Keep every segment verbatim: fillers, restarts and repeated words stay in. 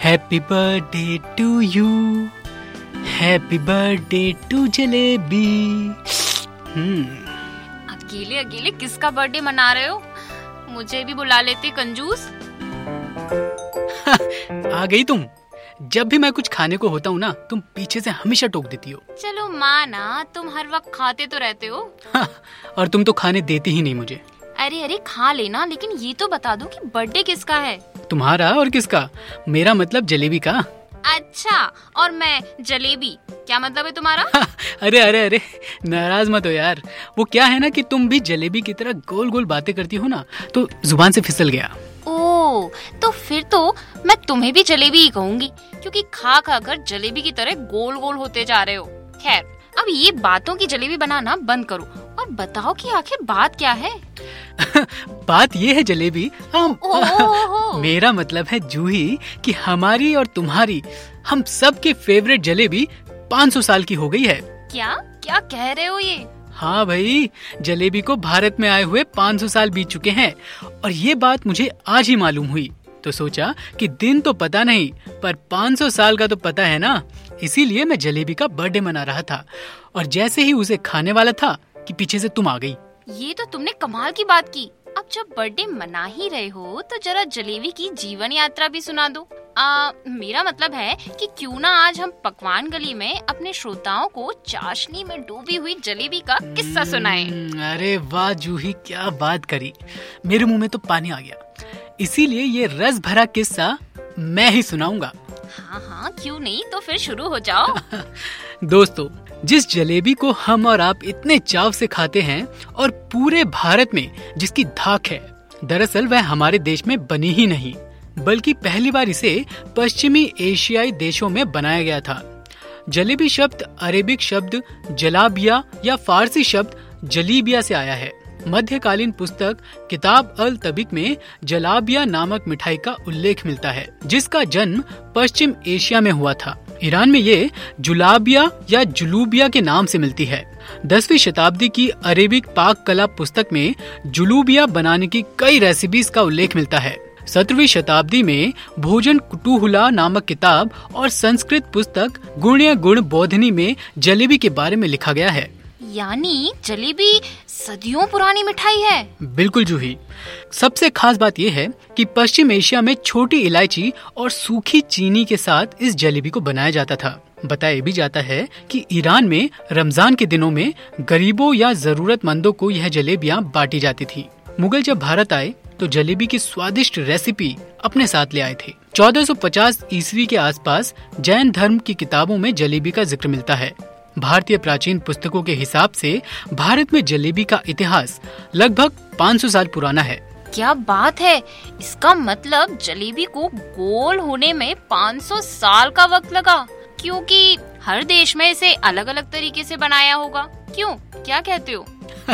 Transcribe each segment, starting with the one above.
Happy birthday to you, happy birthday to jalebi. हम्म अकेले अकेले किसका बर्थडे मना रहे हो? मुझे भी बुला लेते कंजूस। आ गई तुम। जब भी मैं कुछ खाने को होता हूँ ना, तुम पीछे से हमेशा टोक देती हो। चलो माना, तुम हर वक्त खाते तो रहते हो। और तुम तो खाने देती ही नहीं मुझे। अरे अरे खा लेना, लेकिन ये तो बता दो कि बर्थडे किसका है? तुम्हारा और किसका? मेरा मतलब जलेबी का। अच्छा, और मैं जलेबी, क्या मतलब है तुम्हारा? अरे अरे अरे नाराज मत हो यार। वो क्या है ना कि तुम भी जलेबी की तरह गोल गोल बातें करती हो ना, तो जुबान से फिसल गया। ओ, तो फिर तो मैं तुम्हें भी जलेबी ही कहूंगी, क्योंकि खा खा कर जलेबी की तरह गोल गोल होते जा रहे हो। खैर, अब ये बातों की जलेबी बनाना बंद करो और बताओ कि आखिर बात क्या है? बात ये है जलेबी, हम मेरा मतलब है जूही कि हमारी और तुम्हारी, हम सब की फेवरेट जलेबी पाँच सौ साल की हो गई है। क्या क्या कह रहे हो ये? हाँ भाई, जलेबी को भारत में आए हुए पाँच सौ साल बीत चुके हैं और ये बात मुझे आज ही मालूम हुई, तो सोचा कि दिन तो पता नहीं पर पाँच सौ साल का तो पता है ना। इसीलिए मैं जलेबी का बर्थडे मना रहा था और जैसे ही उसे खाने वाला था कि पीछे से तुम आ गई। ये तो तुमने कमाल की बात की। अब जब बर्थडे मना ही रहे हो तो जरा जलेबी की जीवन यात्रा भी सुना दो। आ, मेरा मतलब है कि क्यों ना आज हम पकवान गली में अपने श्रोताओं को चाशनी में डूबी हुई जलेबी का किस्सा सुनाएं। अरे वाह जूही, क्या बात करी, मेरे मुंह में तो पानी आ गया। इसीलिए ये रस भरा किस्सा मैं ही सुनाऊंगा। हाँ हाँ क्यों नहीं, तो फिर शुरू हो जाओ। दोस्तों, जिस जलेबी को हम और आप इतने चाव से खाते हैं और पूरे भारत में जिसकी धाक है, दरअसल वह हमारे देश में बनी ही नहीं, बल्कि पहली बार इसे पश्चिमी एशियाई देशों में बनाया गया था। जलेबी शब्द अरेबिक शब्द जलाबिया या फारसी शब्द जलीबिया से आया है। मध्यकालीन पुस्तक किताब अल तबिक में जलाबिया नामक मिठाई का उल्लेख मिलता है, जिसका जन्म पश्चिम एशिया में हुआ था। ईरान में ये जुलाबिया या जुलूबिया के नाम से मिलती है। दसवीं शताब्दी की अरेबिक पाक कला पुस्तक में जुलूबिया बनाने की कई रेसिपीज का उल्लेख मिलता है। सत्रहवीं शताब्दी में भोजन कुतूहला नामक किताब और संस्कृत पुस्तक गुण्य गुण बोधनी में जलेबी के बारे में लिखा गया है। यानी जलेबी सदियों पुरानी मिठाई है। बिल्कुल जूही। सबसे खास बात यह है कि पश्चिम एशिया में छोटी इलायची और सूखी चीनी के साथ इस जलेबी को बनाया जाता था। बताया भी जाता है कि ईरान में रमजान के दिनों में गरीबों या जरूरतमंदों को यह जलेबियां बांटी जाती थी। मुगल जब भारत आए तो जलेबी की स्वादिष्ट रेसिपी अपने साथ ले आए थे। चौदह सौ पचास ईस्वी के आसपास जैन धर्म की किताबों में जलेबी का जिक्र मिलता है। भारतीय प्राचीन पुस्तकों के हिसाब से भारत में जलेबी का इतिहास लगभग पाँच सौ साल पुराना है। क्या बात है, इसका मतलब जलेबी को गोल होने में पाँच सौ साल का वक्त लगा, क्योंकि हर देश में इसे अलग अलग तरीके से बनाया होगा। क्यों, क्या कहते हो?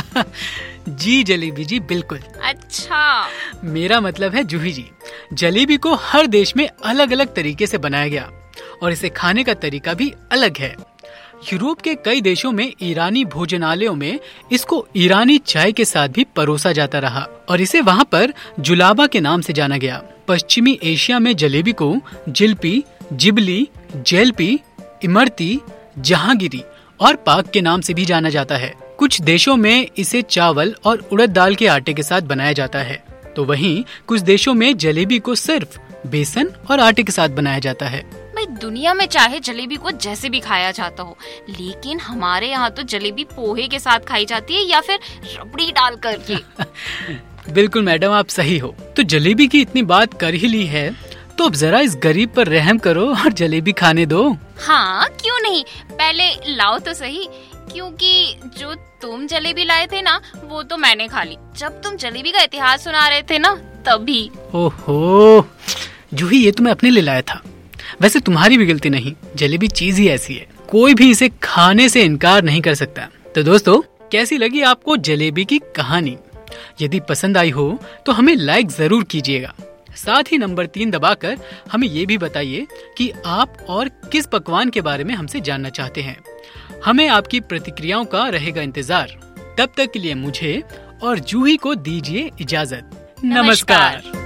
जी जलेबी जी, बिल्कुल। अच्छा, मेरा मतलब है जूही जी, जलेबी को हर देश में अलग अलग तरीके से बनाया गया और इसे खाने का तरीका भी अलग है। यूरोप के कई देशों में ईरानी भोजनालयों में इसको ईरानी चाय के साथ भी परोसा जाता रहा और इसे वहाँ पर जुलाबा के नाम से जाना गया। पश्चिमी एशिया में जलेबी को जिलपी, जिबली, जेलपी, इमरती, जहांगीरी और पाक के नाम से भी जाना जाता है। कुछ देशों में इसे चावल और उड़द दाल के आटे के साथ बनाया जाता है, तो वहीं कुछ देशों में जलेबी को सिर्फ बेसन और आटे के साथ बनाया जाता है। भाई, दुनिया में चाहे जलेबी को जैसे भी खाया जाता हो, लेकिन हमारे यहाँ तो जलेबी पोहे के साथ खाई जाती है या फिर रबड़ी डाल करके। बिल्कुल मैडम, आप सही हो। तो जलेबी की इतनी बात कर ही ली है तो अब जरा इस गरीब पर रहम करो और जलेबी खाने दो। हाँ क्यों नहीं, पहले लाओ तो सही, क्योंकि जो तुम जलेबी लाए थे ना, वो तो मैंने खा ली जब तुम जलेबी का इतिहास सुना रहे थे ना, तभी। ओहो जूही, ये तो मैं अपने लिए लाया था। वैसे तुम्हारी भी गलती नहीं, जलेबी चीज ही ऐसी है, कोई भी इसे खाने से इनकार नहीं कर सकता। तो दोस्तों, कैसी लगी आपको जलेबी की कहानी? यदि पसंद आई हो तो हमें लाइक जरूर कीजिएगा। साथ ही नंबर तीन दबाकर हमें ये भी बताइए कि आप और किस पकवान के बारे में हमसे जानना चाहते हैं। हमें आपकी प्रतिक्रियाओं का रहेगा इंतजार। तब तक के लिए मुझे और जूही को दीजिए इजाजत। नमस्कार।